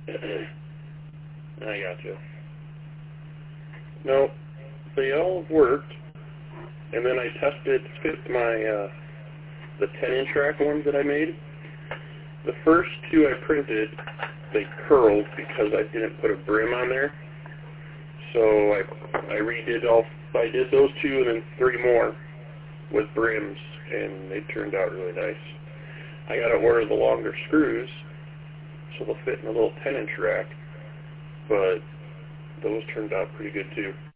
I gotcha. No, they all worked, and then I tested fit my the 10-inch rack ones that I made. The first two I printed, they curled because I didn't put a brim on there. So I redid I did those two and then 3 more with brims, and they turned out really nice. I got to order the longer screws so they'll fit in a little 10-inch rack, but those turned out pretty good too.